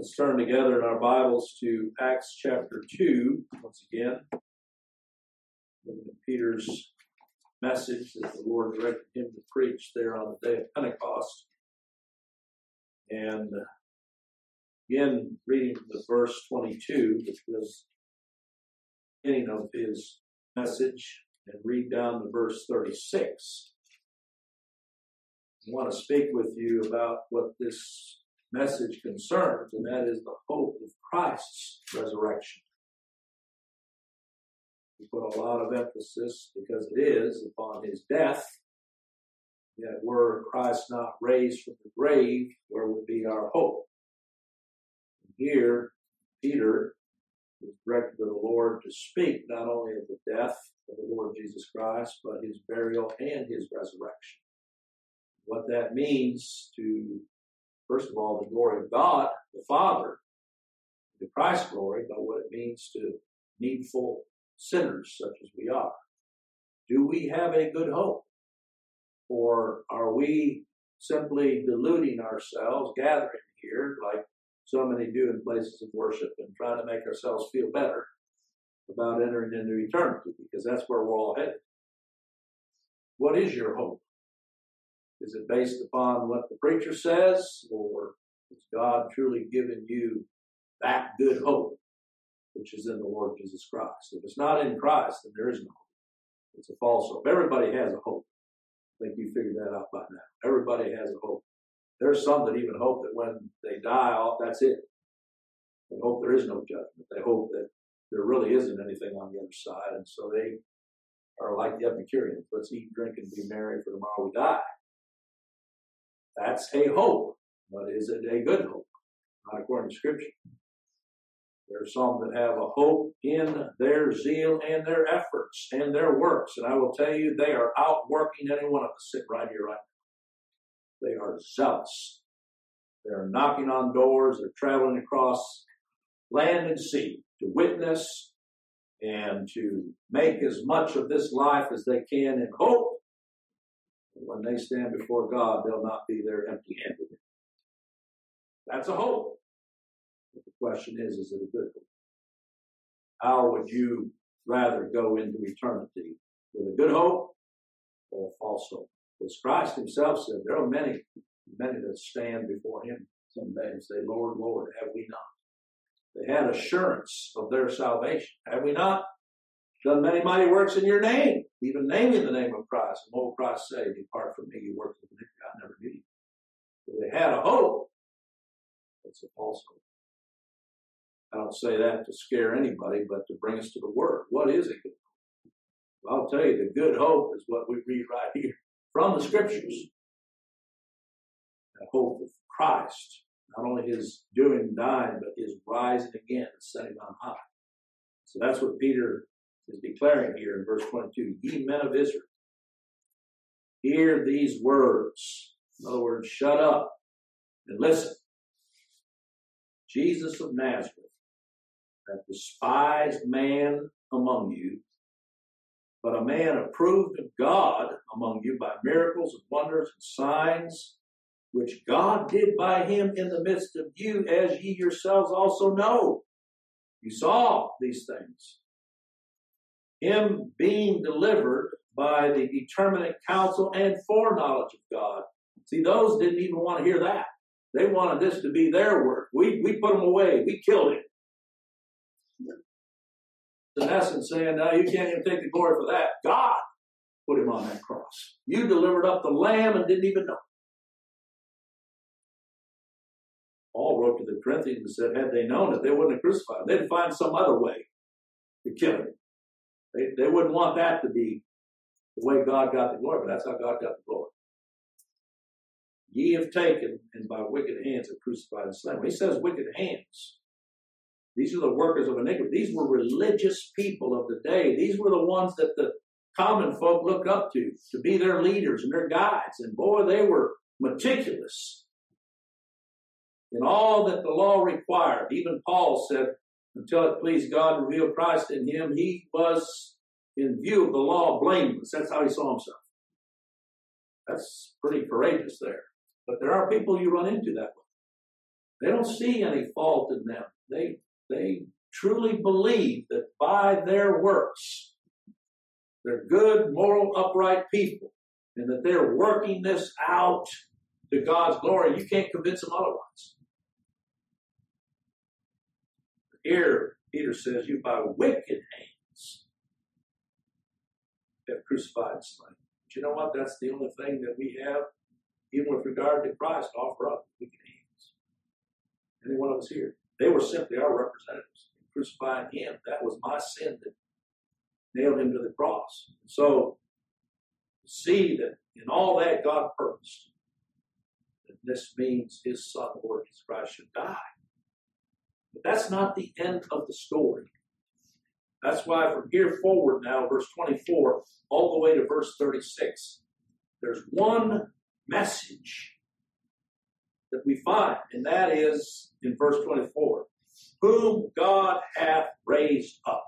Let's turn together in our Bibles to Acts chapter 2, once again. Looking at Peter's message that the Lord directed him to preach there on the day of Pentecost. And again, reading from the verse 22, which was the beginning of his message, and read down to verse 36. I want to speak with you about what this message concerns, and that is the hope of Christ's resurrection. We put a lot of emphasis, because it is, upon his death. Yet were Christ not raised from the grave, where would be our hope? And here, Peter is directed to the Lord to speak not only of the death of the Lord Jesus Christ, but his burial and his resurrection. What that means to, first of all, the glory of God, the Father, the Christ's glory, but what it means to needful sinners such as we are. Do we have a good hope? Or are we simply deluding ourselves, gathering here, like so many do in places of worship, and trying to make ourselves feel better about entering into eternity, because that's where we're all headed? What is your hope? Is it based upon what the preacher says, or has God truly given you that good hope, which is in the Lord Jesus Christ? If it's not in Christ, then there is no hope. It's a false hope. Everybody has a hope. I think you figured that out by now. Everybody has a hope. There's some that even hope that when they die, that's it. They hope there is no judgment. They hope that there really isn't anything on the other side, and so they are like the Epicureans. Let's eat, drink, and be merry, for tomorrow we die. That's a hope, but is it a good hope? Not according to Scripture. There are some that have a hope in their zeal and their efforts and their works. And I will tell you, they are outworking any one of us sitting right here right now. They are zealous. They're knocking on doors. They're traveling across land and sea to witness and to make as much of this life as they can in hope. When they stand before God, they'll not be there empty-handed. That's a hope. But the question is it a good hope? How would you rather go into eternity? With a good hope or a false hope? Because Christ himself said there are many that stand before him someday and say, Lord, Lord, have we not? They had assurance of their salvation. Have we not done many mighty works in your name, even naming the name of Christ? And what will Christ say? Depart from me, you workers of iniquity, I never knew you. So they had a hope. It's a false hope. I don't say that to scare anybody, but to bring us to the Word. What is a good hope? Well, I'll tell you, the good hope is what we read right here from the Scriptures. The hope of Christ. Not only his doing and dying, but his rising again and setting on high. So that's what Peter is declaring here in verse 22. Ye men of Israel, hear these words. In other words, shut up and listen. Jesus of Nazareth, that despised man among you, but a man approved of God among you by miracles and wonders and signs, which God did by him in the midst of you, as ye yourselves also know. You saw these things. Him being delivered by the determinate counsel and foreknowledge of God. See, those didn't even want to hear that. They wanted this to be their work. We put him away. We killed him. In essence, saying, no, you can't even take the glory for that. God put him on that cross. You delivered up the lamb and didn't even know. Paul wrote to the Corinthians and said, had they known it, they wouldn't have crucified him. They'd find some other way to kill him. They wouldn't want that to be the way God got the glory, but that's how God got the glory. Ye have taken, and by wicked hands have crucified and slain. When he says wicked hands, these are the workers of iniquity. These were religious people of the day. These were the ones that the common folk looked up to be their leaders and their guides. And boy, they were meticulous in all that the law required. Even Paul said, until it pleased God to reveal Christ in him, he was, in view of the law, blameless. That's how he saw himself. That's pretty courageous there. But there are people you run into that way. They don't see any fault in them. They truly believe that by their works, they're good, moral, upright people, and that they're working this out to God's glory. You can't convince them otherwise. Here, Peter says, you by wicked hands have crucified and slain. But you know what? That's the only thing that we have, even with regard to Christ, to offer up wicked hands. Any one of us here. They were simply our representatives. Crucifying him, that was my sin that nailed him to the cross. And so, see that in all that God purposed, that this means his Son, Lord Jesus Christ, should die. But that's not the end of the story. That's why from here forward now, verse 24, all the way to verse 36, there's one message that we find, and that is in verse 24, whom God hath raised up.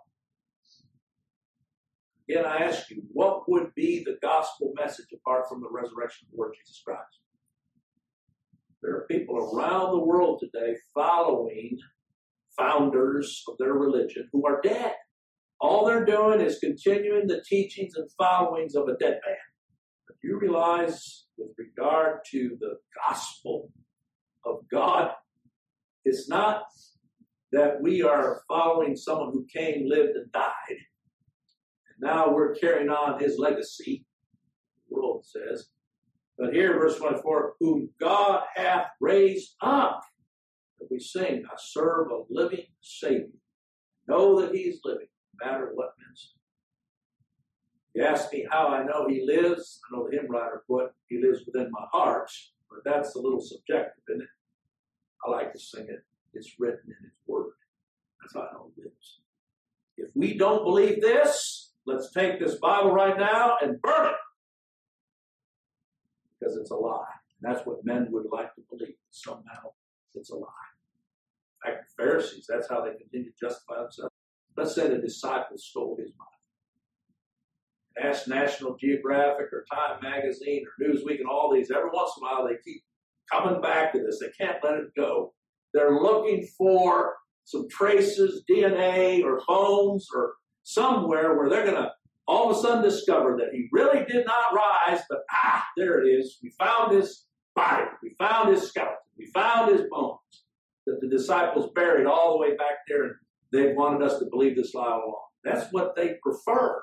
Again, I ask you, what would be the gospel message apart from the resurrection of the Lord Jesus Christ? There are people around the world today following founders of their religion who are dead. All they're doing is continuing the teachings and followings of a dead man. But you realize, with regard to the gospel of God, it's not that we are following someone who came, lived, and died. And now we're carrying on his legacy, the world says. But here, verse 24, whom God hath raised up. That we sing, I serve a living Savior. Know that he is living, no matter what men say. You ask me how I know he lives. I know the hymn writer put, he lives within my heart. But that's a little subjective, isn't it? I like to sing it. It's written in his word. That's how I know he lives. If we don't believe this, let's take this Bible right now and burn it. Because it's a lie. And that's what men would like to believe. Somehow it's a lie. In fact, the Pharisees, that's how they continue to justify themselves. Let's say the disciples stole his mind. Ask National Geographic or Time Magazine or Newsweek and all these. Every once in a while they keep coming back to this. They can't let it go. They're looking for some traces, DNA or bones or somewhere where they're going to all of a sudden discover that he really did not rise, but there it is. We found his body. We found his skeleton. We found his bones that the disciples buried all the way back there, and they wanted us to believe this lie all along. That's what they prefer.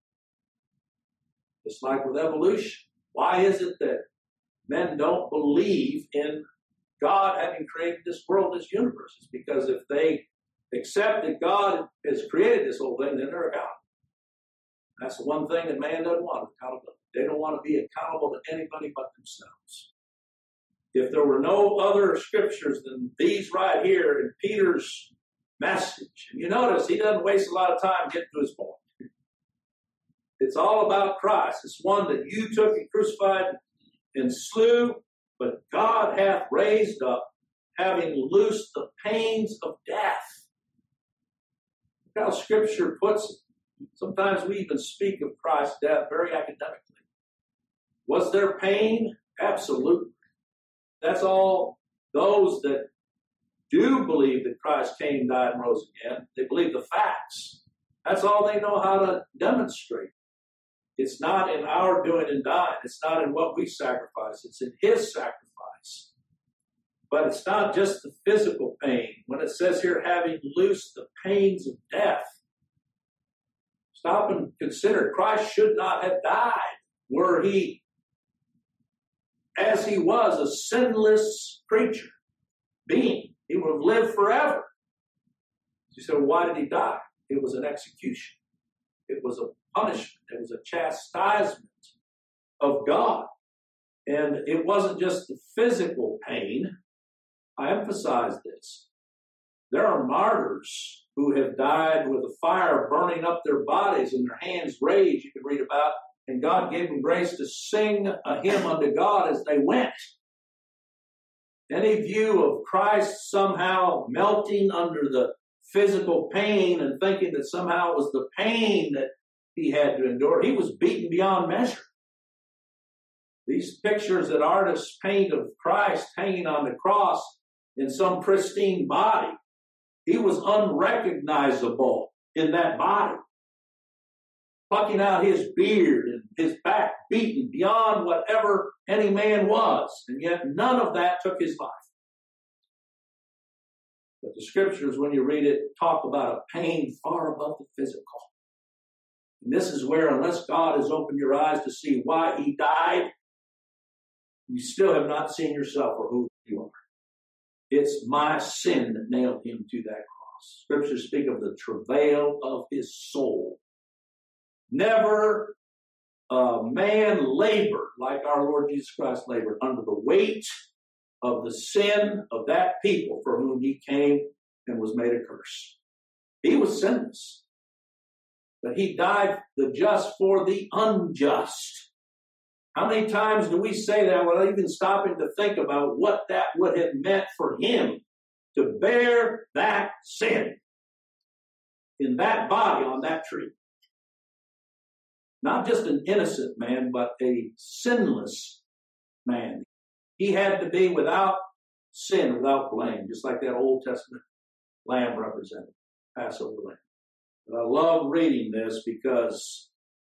Just like with evolution. Why is it that men don't believe in God having created this world, this universe? It's because if they accept that God has created this whole thing, then they're a God. That's the one thing that man doesn't want, accountability. They don't want to be accountable to anybody but themselves. If there were no other scriptures than these right here in Peter's message, and you notice he doesn't waste a lot of time getting to his point. It's all about Christ. It's one that you took and crucified and slew, but God hath raised up, having loosed the pains of death. Look how Scripture puts it. Sometimes we even speak of Christ's death very academically. Was there pain? Absolutely. That's all those that do believe that Christ came, died, and rose again. They believe the facts. That's all they know how to demonstrate. It's not in our doing and dying. It's not in what we sacrifice. It's in his sacrifice. But it's not just the physical pain. When it says here, having loosed the pains of death, stop and consider, Christ should not have died were he, as he was, a sinless creature, being. He would have lived forever. You say, well, why did he die? It was an execution. It was a punishment. It was a chastisement of God. And it wasn't just the physical pain. I emphasize this. There are martyrs who have died with a fire burning up their bodies and their hands raised, you can read about, and God gave them grace to sing a hymn unto God as they went. Any view of Christ somehow melting under the physical pain and thinking that somehow it was the pain that he had to endure, he was beaten beyond measure. These pictures that artists paint of Christ hanging on the cross, in some pristine body. He was unrecognizable in that body. Plucking out his beard and his back beaten beyond whatever any man was. And yet none of that took his life. But the scriptures, when you read it, talk about a pain far above the physical. And this is where, unless God has opened your eyes to see why he died, you still have not seen yourself or who you are. It's my sin that nailed him to that cross. Scriptures speak of the travail of his soul. Never a man labored like our Lord Jesus Christ labored under the weight of the sin of that people for whom he came and was made a curse. He was sinless, but he died the just for the unjust. How many times do we say that without even stopping to think about what that would have meant for him to bear that sin in that body on that tree? Not just an innocent man, but a sinless man. He had to be without sin, without blame, just like that Old Testament lamb represented, Passover lamb. But I love reading this because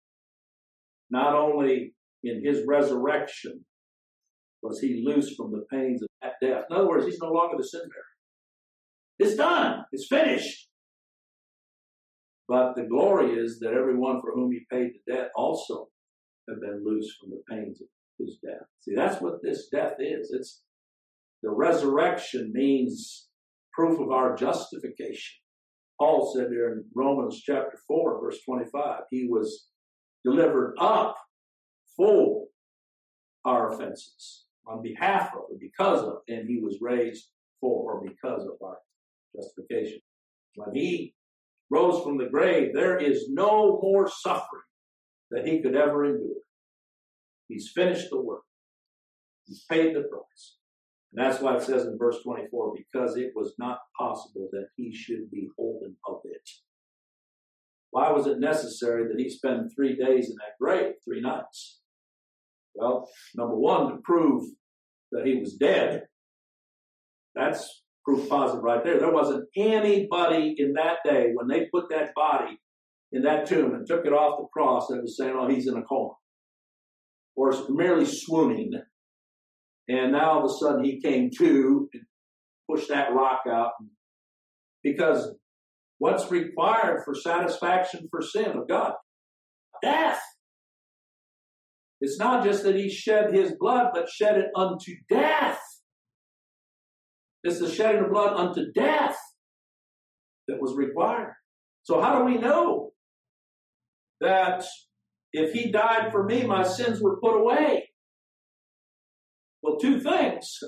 not only in his resurrection was he loose from the pains of that death. In other words, he's no longer the sin bearer. It's done. It's finished. But the glory is that everyone for whom he paid the debt also have been loose from the pains of his death. See, that's what this death is. It's the resurrection means proof of our justification. Paul said there in Romans chapter 4, verse 25, he was delivered up for our offenses, on behalf of, or because of, and he was raised for or because of our justification. When he rose from the grave, there is no more suffering that he could ever endure. He's finished the work. He's paid the price. And that's why it says in verse 24, because it was not possible that he should be holden of it. Why was it necessary that he spend 3 days in that grave, 3 nights? Well, number one, to prove that he was dead. That's proof positive right there. There wasn't anybody in that day when they put that body in that tomb and took it off the cross that was saying, oh, he's in a coma. Or merely swooning. And now all of a sudden he came to and pushed that rock out. Because what's required for satisfaction for sin of God? Death. It's not just that he shed his blood, but shed it unto death. It's the shedding of blood unto death that was required. So how do we know that if he died for me, my sins were put away? Well, 2 things.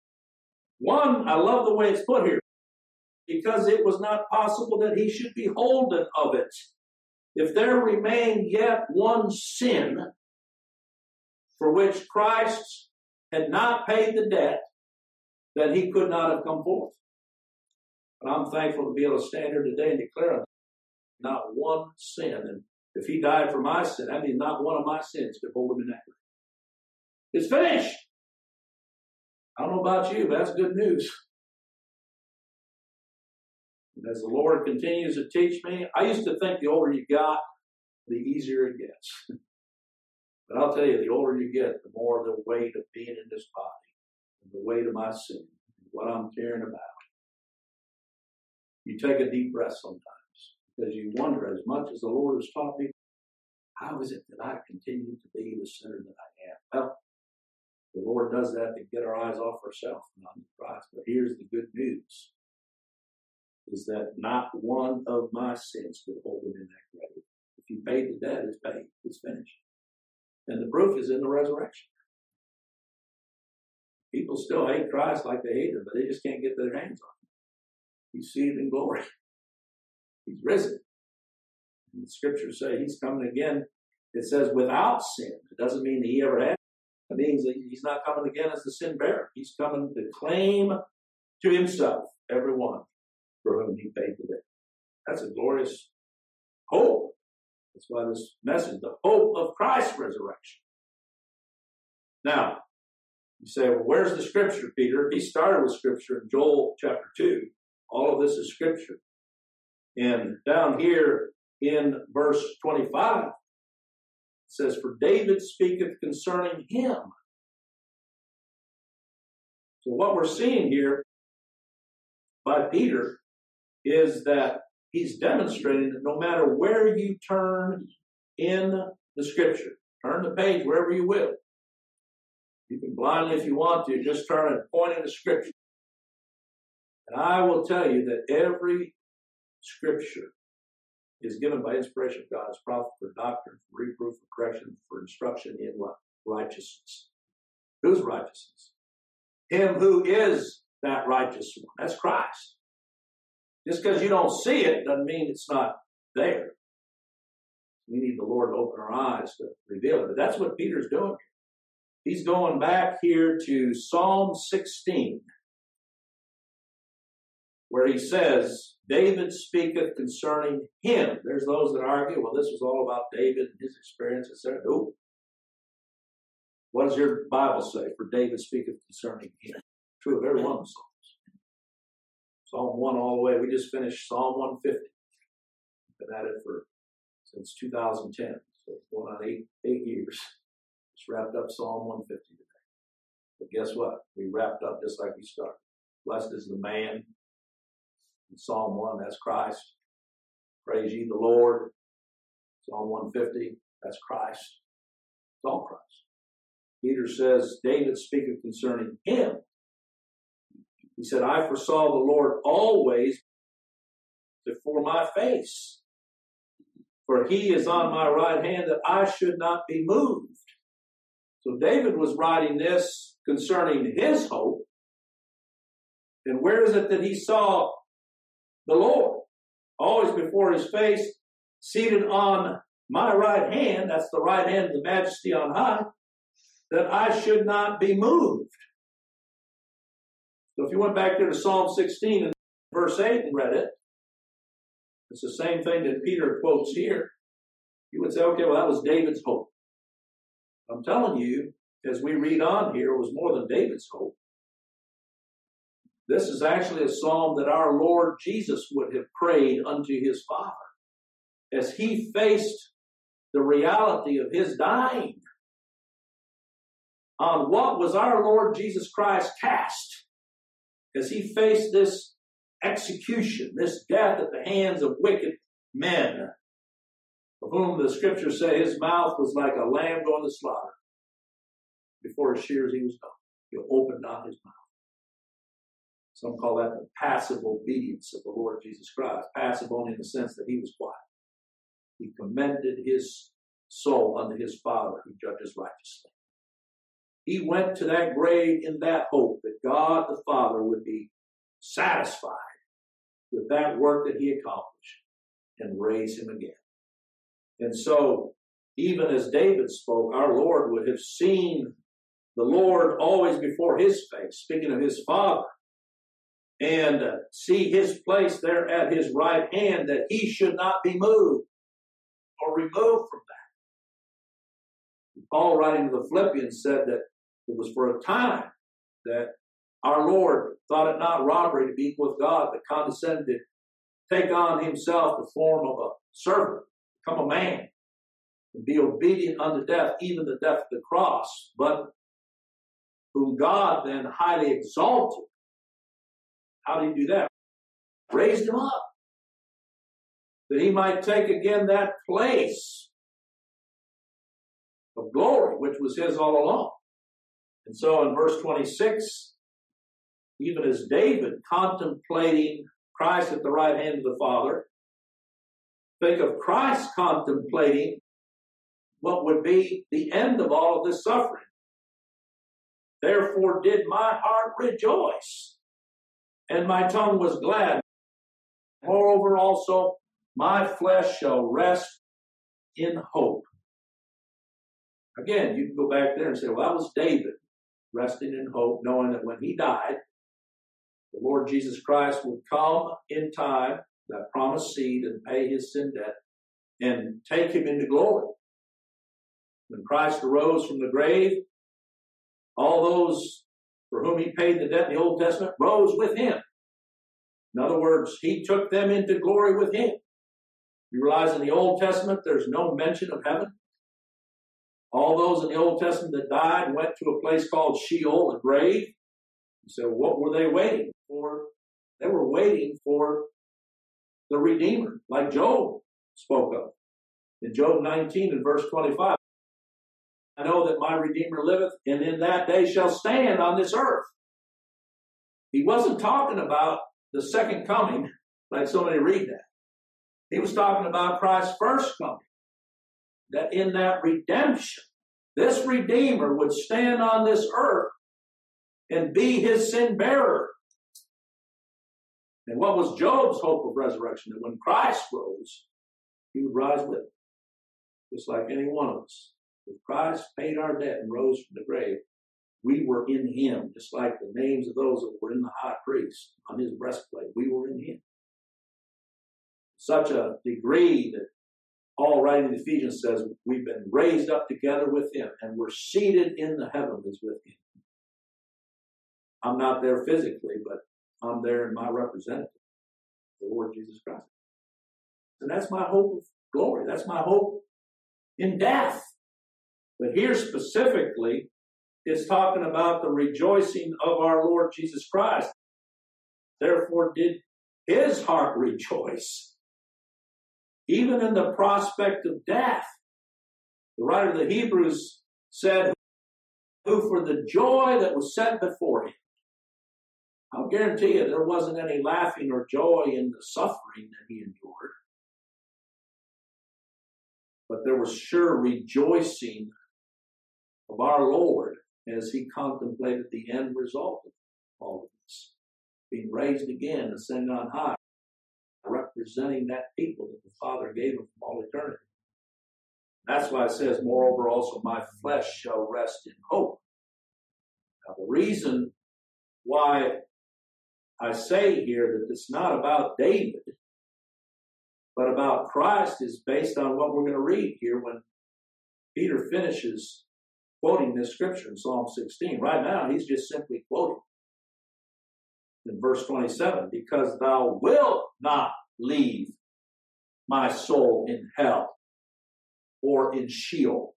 One, I love the way it's put here. Because it was not possible that he should be holden of it. If there remained yet one sin for which Christ had not paid the debt, then he could not have come forth. But I'm thankful to be able to stand here today and declare not one sin. And if he died for my sin, that means not one of my sins could hold him in that grave. It's finished. I don't know about you, but that's good news. And as the Lord continues to teach me, I used to think the older you got, the easier it gets. But I'll tell you, the older you get, the more the weight of being in this body, and the weight of my sin, and what I'm caring about. You take a deep breath sometimes, because you wonder, as much as the Lord has taught me, how is it that I continue to be the sinner that I am? Well, the Lord does that to get our eyes off ourselves and on Christ. But here's the good news, is that not one of my sins could hold him in that grave. If you paid the debt, it's paid. It's finished. And the proof is in the resurrection. People still hate Christ like they hate him, but they just can't get their hands on him. He's seated in glory. He's risen. And the scriptures say he's coming again. It says without sin. It doesn't mean that he ever had. It means that he's not coming again as the sin bearer. He's coming to claim to himself everyone for whom he paid the debt. That's a glorious hope. That's why this message, the hope of Christ's resurrection. Now, You say, well, where's the scripture, Peter? He started with scripture in Joel chapter 2. All of this is scripture. And down here in verse 25, it says, for David speaketh concerning him. So what we're seeing here by Peter is that he's demonstrating that no matter where you turn in the scripture, turn the page wherever you will. You can blindly, if you want to, just turn and point in the scripture. And I will tell you that every scripture is given by inspiration of God as prophet for doctrine, for reproof, for correction, for instruction in what? Righteousness. Whose righteousness? Him who is that righteous one. That's Christ. Just because you don't see it doesn't mean it's not there. We need the Lord to open our eyes to reveal it. But that's what Peter's doing. He's going back here to Psalm 16, where he says, David speaketh concerning him. There's those that argue, well, this was all about David and his experience, etc. No. What does your Bible say? For David speaketh concerning him. True of every one of the Psalms. Psalm 1 all the way. We just finished Psalm 150. Been at it since 2010. So it's going on eight years. Just wrapped up Psalm 150 today. But guess what? We wrapped up just like we started. Blessed is the man. In Psalm 1, that's Christ. Praise ye the Lord. Psalm 150, that's Christ. It's all Christ. Peter says, David speaketh concerning him. He said, I foresaw the Lord always before my face. For he is on my right hand that I should not be moved. So David was writing this concerning his hope. And where is it that he saw the Lord? Always before his face, seated on my right hand, that's the right hand of the majesty on high, that I should not be moved. So if you went back there to Psalm 16 and verse 8 and read it, it's the same thing that Peter quotes here. You would say, okay, well, that was David's hope. I'm telling you, as we read on here, it was more than David's hope. This is actually a psalm that our Lord Jesus would have prayed unto his Father as he faced the reality of his dying. On what was our Lord Jesus Christ cast as he faced this execution, this death at the hands of wicked men, of whom the scriptures say his mouth was like a lamb going to slaughter. Before his shears he was gone. He opened not his mouth. Some call that the passive obedience of the Lord Jesus Christ. Passive only in the sense that he was quiet. He commended his soul unto his Father who judges righteously. He went to that grave in that hope that God the Father would be satisfied with that work that he accomplished and raise him again. And so, even as David spoke, our Lord would have seen the Lord always before his face, speaking of his Father, and see his place there at his right hand, that he should not be moved or removed from that. Paul, writing to the Philippians, said that it was for a time that our Lord thought it not robbery to be equal with God, but condescended to take on himself the form of a servant, become a man, and be obedient unto death, even the death of the cross, but whom God then highly exalted. How did he do that? Raised him up, that he might take again that place of glory, which was his all along. And so in verse 26, even as David contemplating Christ at the right hand of the Father, think of Christ contemplating what would be the end of all of this suffering. Therefore did my heart rejoice, and my tongue was glad. Moreover also, my flesh shall rest in hope. Again, you can go back there and say, well, that was David resting in hope, knowing that when he died, the Lord Jesus Christ would come in time, that promised seed, and pay his sin debt, and take him into glory. When Christ arose from the grave, All those for whom he paid the debt in the Old Testament rose with him. In other words, he took them into glory with him. You realize in the Old Testament there's no mention of heaven? All those in the Old Testament that died went to a place called Sheol, a grave. You say, what were they waiting for? They were waiting for the Redeemer, like Job spoke of. In Job 19 and verse 25, I know that my Redeemer liveth, and in that day shall stand on this earth. He wasn't talking about the second coming, like so many read that. He was talking about Christ's first coming. That in that redemption, this Redeemer would stand on this earth and be his sin bearer. And what was Job's hope of resurrection? That when Christ rose, he would rise with him. Just like any one of us. If Christ paid our debt and rose from the grave, we were in him, just like the names of those that were in the high priest on his breastplate. We were in him. Such a degree that Paul, writing to Ephesians, says we've been raised up together with him and we're seated in the heavens with him. I'm not there physically, but I'm there in my representative, the Lord Jesus Christ. And that's my hope of glory. That's my hope in death. But here specifically, it's talking about the rejoicing of our Lord Jesus Christ. Therefore did his heart rejoice, even in the prospect of death. The writer of the Hebrews said, who for the joy that was set before him. I'll guarantee you there wasn't any laughing or joy in the suffering that he endured. But there was sure rejoicing of our Lord as he contemplated the end result of all of this. Being raised again, ascended on high, representing that people that the Father gave him from all eternity. That's why it says, moreover also my flesh shall rest in hope. Now the reason why I say here that it's not about David, but about Christ is based on what we're going to read here when Peter finishes quoting this scripture in Psalm 16. Right now, he's just simply quoting. In verse 27, because thou wilt not leave my soul in hell or in Sheol.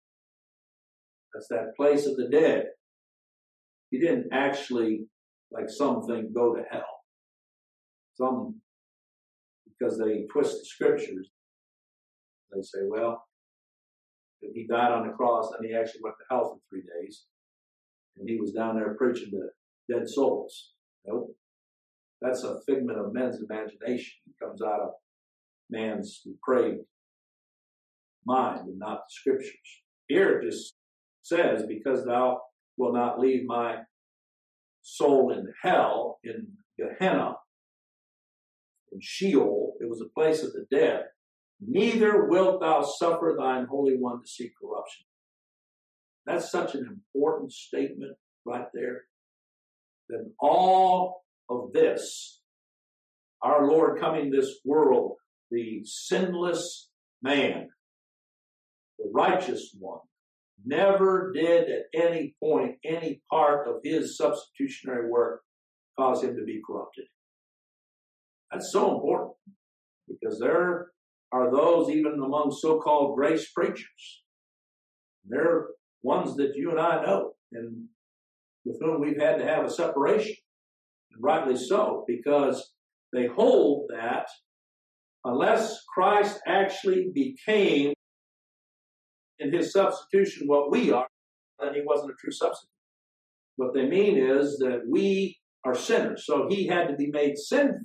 That's that place of the dead. He didn't actually, like some think, go to hell. Some, because they twist the scriptures, they say, well, he died on the cross and he actually went to hell for 3 days. And he was down there preaching to dead souls. Nope. That's a figment of men's imagination. It comes out of man's depraved mind and not the scriptures. Here it just says, because thou wilt not leave my soul in hell, in Gehenna, in Sheol, it was a place of the dead, neither wilt thou suffer thine Holy One to see corruption. That's such an important statement right there. That all of this, our Lord coming to this world, the sinless man, the righteous one, never did at any point, any part of his substitutionary work cause him to be corrupted. That's so important because there are those even among so-called grace preachers. They're ones that you and I know and with whom we've had to have a separation. And rightly so, because they hold that unless Christ actually became in his substitution what we are, then he wasn't a true substitute. What they mean is that we are sinners, so he had to be made sinful.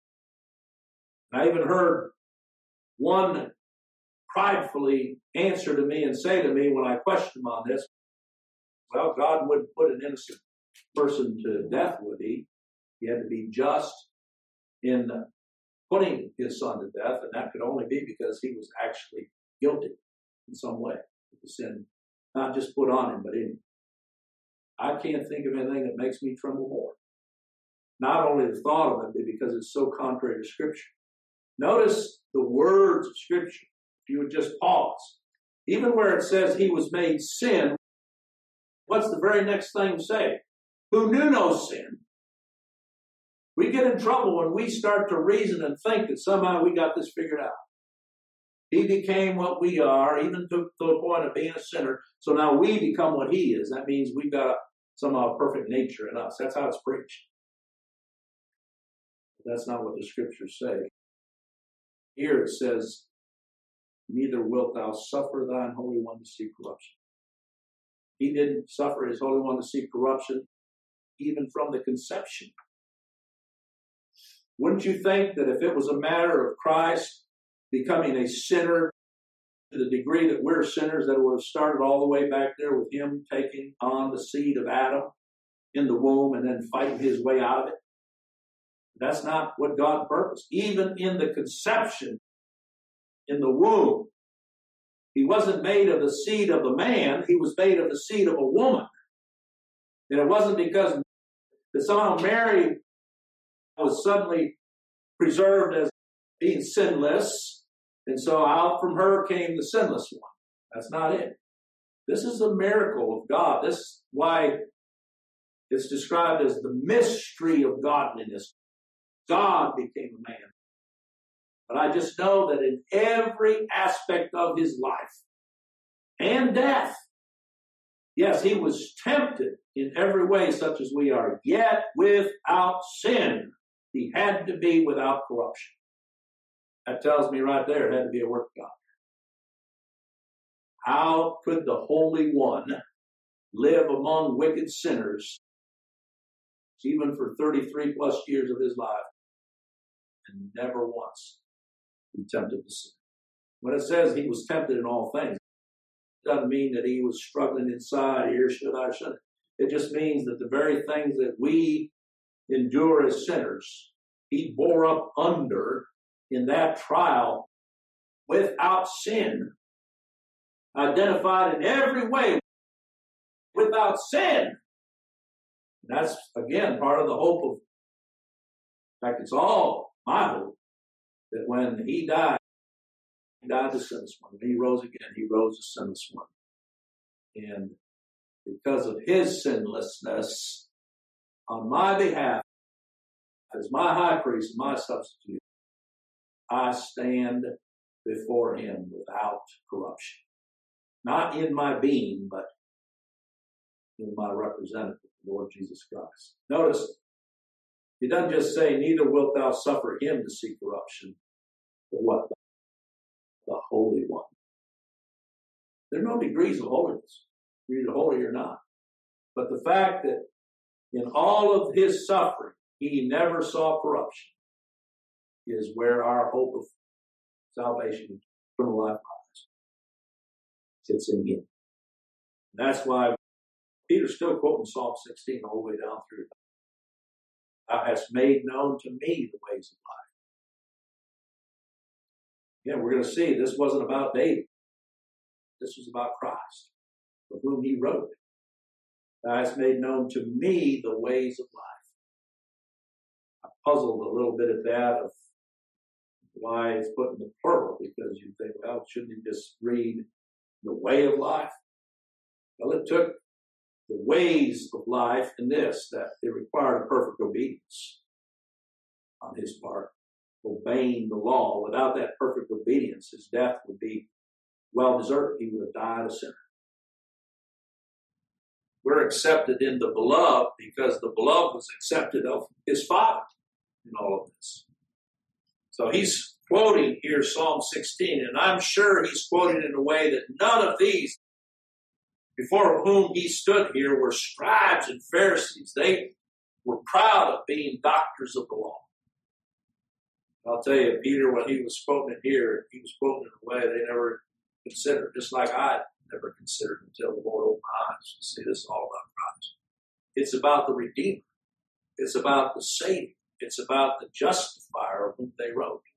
I even heard one pridefully answer to me and say to me when I questioned him on this, well, God wouldn't put an innocent person to death, would he? He had to be just in putting his son to death, and that could only be because he was actually guilty in some way with the sin, not just put on him, but in him. I can't think of anything that makes me tremble more. Not only the thought of it, but because it's so contrary to Scripture. Notice the words of Scripture. If you would just pause. Even where it says he was made sin, What's the very next thing say? Who knew no sin. We get in trouble when we start to reason and think that somehow we got this figured out. He became what we are, even to the point of being a sinner. So now we become what he is. That means we've got somehow perfect nature in us. That's how it's preached. That's not what the scriptures say. Here it says, neither wilt thou suffer thine Holy One to see corruption. He didn't suffer his Holy One to see corruption even from the conception. Wouldn't you think that if it was a matter of Christ becoming a sinner to the degree that we're sinners, that it would have started all the way back there with him taking on the seed of Adam in the womb and then fighting his way out of it? That's not what God purposed. Even in the conception, in the womb, he wasn't made of the seed of a man, he was made of the seed of a woman. And it wasn't because that somehow Mary was suddenly preserved as being sinless, and so out from her came the sinless one. That's not it. This is a miracle of God. This is why it's described as the mystery of godliness. God became a man. But I just know that in every aspect of his life and death, yes, he was tempted in every way such as we are, yet without sin. He had to be without corruption. That tells me right there it had to be a work of God. How could the Holy One live among wicked sinners, even for 33 plus years of his life, and never once be tempted to sin? When it says he was tempted in all things, it doesn't mean that he was struggling inside, here should I, shouldn't. It just means that the very things that we endure as sinners, he bore up under in that trial without sin, identified in every way without sin. And that's, again, part of the hope of, in fact, it's all my hope, that when he died the sinless one. When he rose again, he rose the sinless one. And because of his sinlessness, on my behalf, as my high priest, my substitute, I stand before him without corruption. Not in my being, but in my representative, the Lord Jesus Christ. Notice, he doesn't just say, neither wilt thou suffer him to see corruption, but what? The Holy One. There are no degrees of holiness. You're either holy or not. But the fact that in all of his suffering, he never saw corruption is where our hope of salvation, eternal life lies. It's in him. And that's why Peter's still quoting Psalm 16 all the way down through. Thou hast made known to me the ways of life. Again, we're going to see this wasn't about David. This was about Christ, of whom he wrote. Thou hast made known to me the ways of life. I puzzled a little bit at that of why it's put in the plural, because you think, well, shouldn't you just read the way of life? Well, it took the ways of life in this, that it required a perfect obedience on his part, obeying the law. Without that perfect obedience, his death would be well deserved. He would have died a sinner. We're accepted in the beloved because the beloved was accepted of his Father in all of this. So he's quoting here Psalm 16, and I'm sure he's quoting in a way that none of these before whom he stood here were scribes and Pharisees. They were proud of being doctors of the law. I'll tell you, Peter, when he was quoting it here, he was quoting in a way they never considered, just like I never considered until the Lord opened my eyes. See, this is all about Christ. It's about the Redeemer. It's about the Savior. It's about the justifier of whom they wrote.